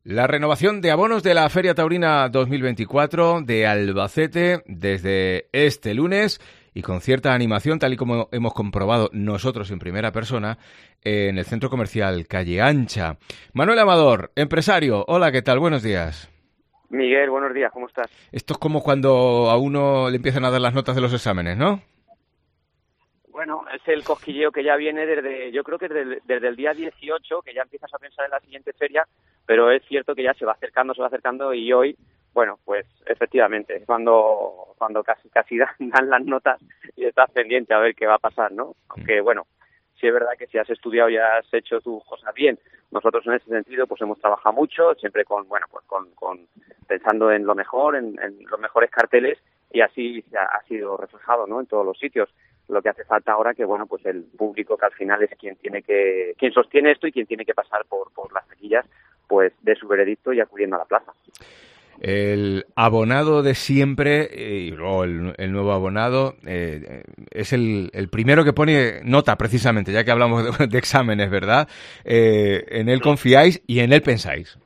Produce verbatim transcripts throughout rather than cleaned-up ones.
La renovación de abonos de la Feria Taurina dos mil veinticuatro de Albacete desde este lunes y con cierta animación, tal y como hemos comprobado nosotros en primera persona, en el centro comercial Calle Ancha. Manuel Amador, empresario. Hola, ¿qué tal? Buenos días. Miguel, buenos días, ¿cómo estás? Esto es como cuando a uno le empiezan a dar las notas de los exámenes, ¿no? Bueno, es el cosquilleo que ya viene desde, yo creo que desde, desde el día dieciocho, que ya empiezas a pensar en la siguiente feria, pero es cierto que ya se va acercando, se va acercando y hoy, bueno, pues efectivamente, es cuando, cuando casi casi dan, dan las notas y estás pendiente a ver qué va a pasar, ¿no? Aunque, bueno, sí es verdad que si has estudiado y has hecho tus cosas bien, nosotros en ese sentido pues hemos trabajado mucho, siempre con, bueno, pues con, con pensando en lo mejor, en, en los mejores carteles y así se ha, ha sido reflejado, ¿no? En todos los sitios. Lo que hace falta ahora que, bueno, pues el público que al final es quien tiene que, quien sostiene esto y quien tiene que pasar por, por las taquillas, pues de su veredicto y acudiendo a la plaza. El abonado de siempre, y luego el, el nuevo abonado, eh, es el, el primero que pone nota, precisamente, ya que hablamos de, de exámenes, ¿verdad? Eh, en él confiáis y en él pensáis.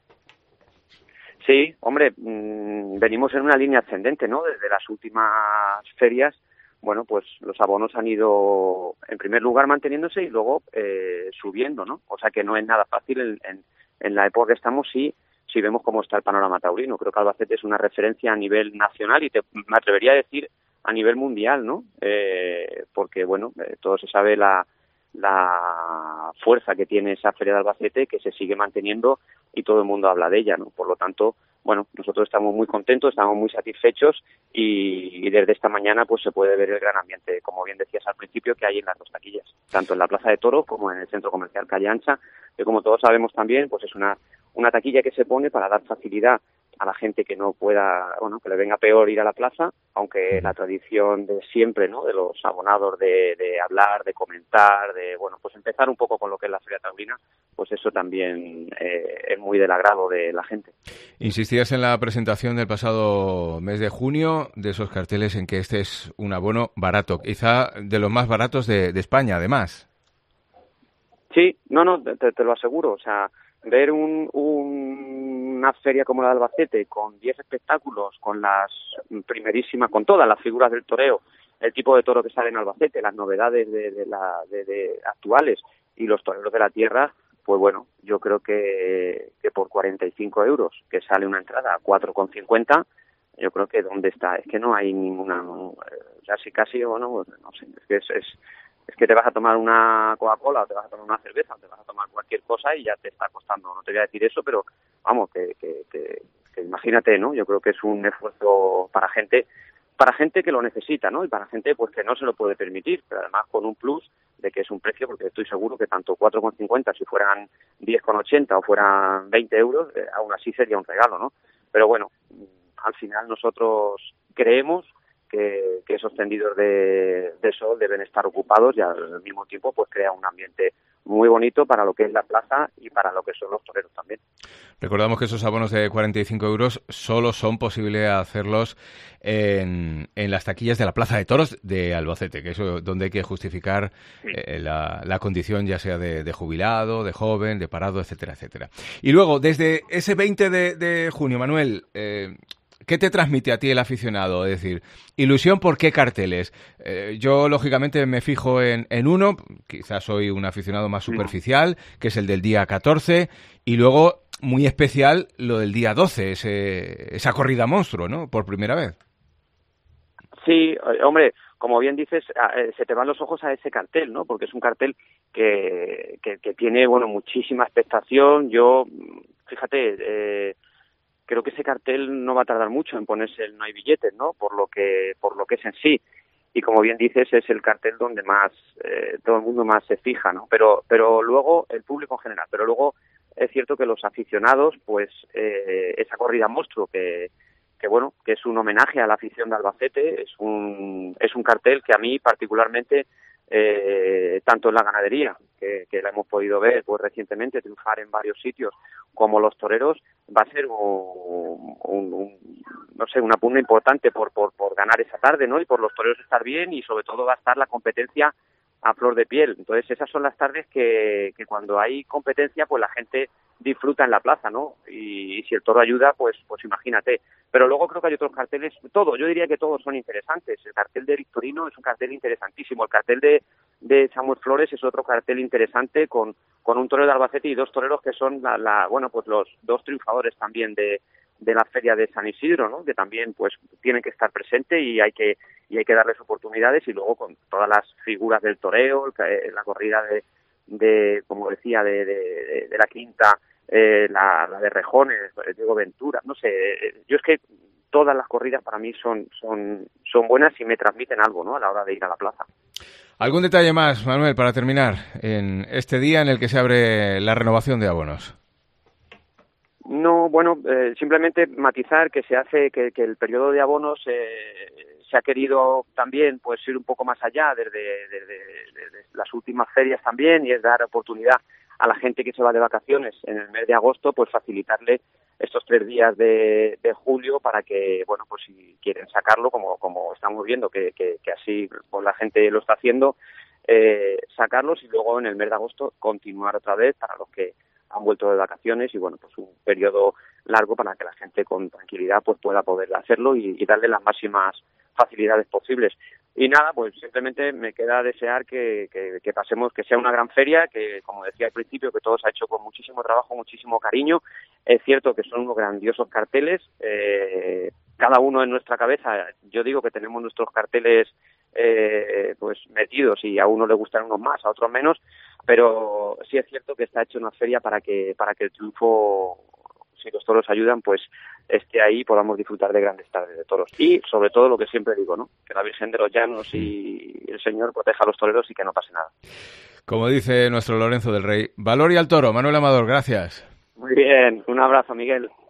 Sí, hombre, mmm, venimos en una línea ascendente, ¿no? Desde las últimas ferias, bueno, pues los abonos han ido, en primer lugar, manteniéndose y luego eh, subiendo, ¿no? O sea que no es nada fácil en, en, en la época que estamos si, si vemos cómo está el panorama taurino. Creo que Albacete es una referencia a nivel nacional y te, me atrevería a decir a nivel mundial, ¿no? Eh, porque, bueno, eh, todo se sabe la, la fuerza que tiene esa feria de Albacete, que se sigue manteniendo y todo el mundo habla de ella, ¿no? Por lo tanto, bueno, nosotros estamos muy contentos, estamos muy satisfechos y, y desde esta mañana pues se puede ver el gran ambiente, como bien decías al principio, que hay en las dos taquillas, tanto en la Plaza de Toros como en el centro comercial Calle Ancha, que como todos sabemos también, pues es una, una taquilla que se pone para dar facilidad a la gente que no pueda, bueno, que le venga peor ir a la plaza, aunque la tradición de siempre, ¿no?, de los abonados de, de hablar, de comentar, de, bueno, pues empezar un poco con lo que es la Feria Taurina, pues eso también eh, es muy del agrado de la gente. Insistías en la presentación del pasado mes de junio de esos carteles en que este es un abono barato, quizá de los más baratos de, de España, además. Sí, no, no, te, te lo aseguro, o sea, ver un, un, una feria como la de Albacete con diez espectáculos, con las primerísimas, con todas las figuras del toreo, el tipo de toro que sale en Albacete, las novedades de, de la, de, de actuales y los toreros de la tierra, pues bueno, yo creo que, que por cuarenta y cinco euros, que sale una entrada a cuatro con cincuenta, yo creo que dónde está, es que no hay ninguna, no, casi casi, bueno, no sé, es que es, es es que te vas a tomar una Coca-Cola o te vas a tomar una cerveza o te vas a tomar cualquier cosa y ya te está costando. No te voy a decir eso, pero vamos, que, que, que, que imagínate, ¿no? Yo creo que es un esfuerzo para gente para gente que lo necesita, ¿no? Y para gente pues que no se lo puede permitir, pero además con un plus de que es un precio, porque estoy seguro que tanto cuatro con cincuenta, si fueran diez con ochenta o fueran veinte euros, eh, aún así sería un regalo, ¿no? Pero bueno, al final nosotros creemos Que, que esos tendidos de, de sol deben estar ocupados y al mismo tiempo pues crea un ambiente muy bonito para lo que es la plaza y para lo que son los toreros también. Recordamos que esos abonos de cuarenta y cinco euros solo son posible hacerlos en, en las taquillas de la Plaza de Toros de Albacete, que es donde hay que justificar Sí. eh, la, la condición ya sea de, de jubilado, de joven, de parado, etcétera, etcétera. Y luego, desde ese veinte de, de junio, Manuel, eh, ¿qué te transmite a ti el aficionado? Es decir, ilusión por qué carteles. Eh, yo, lógicamente, me fijo en, en uno, quizás soy un aficionado más superficial, que es el del día catorce, y luego, muy especial, lo del día doce, ese, esa corrida monstruo, ¿no? Por primera vez. Sí, hombre, como bien dices, se te van los ojos a ese cartel, ¿no? Porque es un cartel que, que, que tiene, bueno, muchísima expectación. Yo, fíjate, eh, creo que ese cartel no va a tardar mucho en ponerse el no hay billetes, ¿no? Por lo que por lo que es en sí. Y como bien dices, es el cartel donde más eh, todo el mundo más se fija, ¿no? Pero pero luego el público en general, pero luego es cierto que los aficionados, pues eh, esa corrida monstruo que que bueno, que es un homenaje a la afición de Albacete, es un es un cartel que a mí particularmente Eh, tanto en la ganadería, que, que la hemos podido ver pues recientemente triunfar en varios sitios, como los toreros, va a ser un, un, un no sé, una pugna importante por, por, por ganar esa tarde, ¿no? Y por los toreros estar bien y sobre todo va a estar la competencia a flor de piel. Entonces esas son las tardes que, que cuando hay competencia pues la gente disfruta en la plaza, ¿no? Y, y si el toro ayuda, pues pues imagínate. Pero luego creo que hay otros carteles, todo, yo diría que todos son interesantes. El cartel de Victorino es un cartel interesantísimo, el cartel de, de Samuel Flores es otro cartel interesante con, con un torero de Albacete y dos toreros que son la, la bueno pues los dos triunfadores también de, de la feria de San Isidro, ¿no? Que también pues tienen que estar presentes y hay que y hay que darles oportunidades, y luego con todas las figuras del toreo, la corrida de, de como decía, de, de, de la quinta, eh, la, la de Rejones, Diego Ventura, no sé, yo es que todas las corridas para mí son, son, son buenas y me transmiten algo, ¿no? A la hora de ir a la plaza. ¿Algún detalle más, Manuel, para terminar, en este día en el que se abre la renovación de abonos? No, bueno, eh, simplemente matizar que se hace, que, que el periodo de abonos eh, se ha querido también pues ir un poco más allá desde, desde, desde las últimas ferias también, y es dar oportunidad a la gente que se va de vacaciones en el mes de agosto, pues facilitarle estos tres días de, de julio para que, bueno, pues si quieren sacarlo, como como estamos viendo que, que, que así pues la gente lo está haciendo, eh, sacarlos y luego en el mes de agosto continuar otra vez para los que han vuelto de vacaciones, y bueno, pues un periodo largo para que la gente con tranquilidad pues pueda poder hacerlo y, y darle las máximas facilidades posibles. Y nada, pues simplemente me queda desear que, que, que pasemos, que sea una gran feria, que como decía al principio, que todo se ha hecho con muchísimo trabajo, muchísimo cariño. Es cierto que son unos grandiosos carteles, eh, cada uno en nuestra cabeza, yo digo que tenemos nuestros carteles eh, pues metidos, y a uno le gustan unos más, a otros menos, pero sí es cierto que está hecho una feria para que para que el triunfo, si los toros ayudan, pues esté ahí y podamos disfrutar de grandes tardes de toros. Y sobre todo lo que siempre digo, ¿no? Que la Virgen de los Llanos y el Señor proteja a los toreros y que no pase nada. Como dice nuestro Lorenzo del Rey, valor y al toro. Manuel Amador, gracias. Muy bien, un abrazo, Miguel.